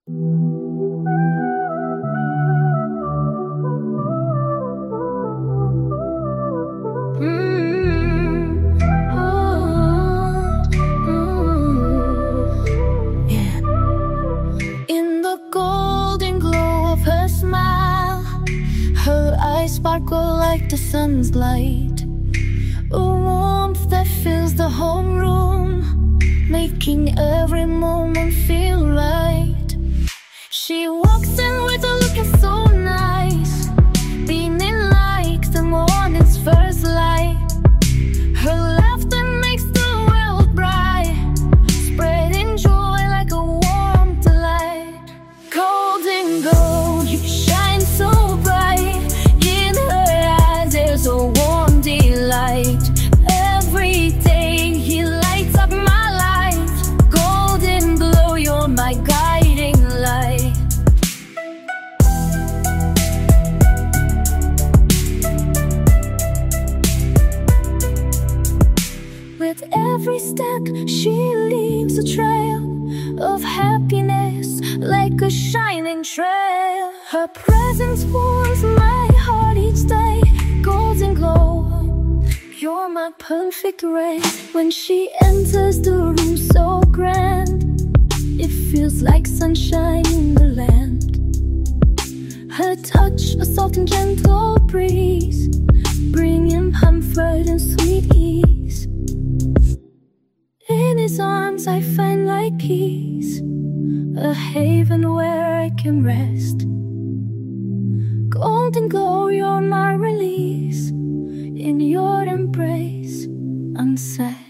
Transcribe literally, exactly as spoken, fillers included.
Mm, oh, mm, yeah. In the golden glow of her smile, her eyes sparkle like the sun's light, a warmth that fills the whole room, making every moment feel right. She walks in with a looking so nice, beaming like the morning's first light. Her laughter makes the world bright, spreading joy like a warm delight. Golden gold, you shine so bright, in her eyes there's a warm delight. Every day he lights up my life, golden glow, you're my guiding light. With every step she leaves a trail of happiness, like a shining trail. Her presence warms my heart each day, golden glow, you're my perfect ray. When she enters the room so grand, it feels like sunshine in the land. Her touch, a soft and gentle breeze, bringing comfort and sweet ease. In his arms I find like peace, a haven where I can rest. Golden glow, you're my release, in your embrace, unsaid.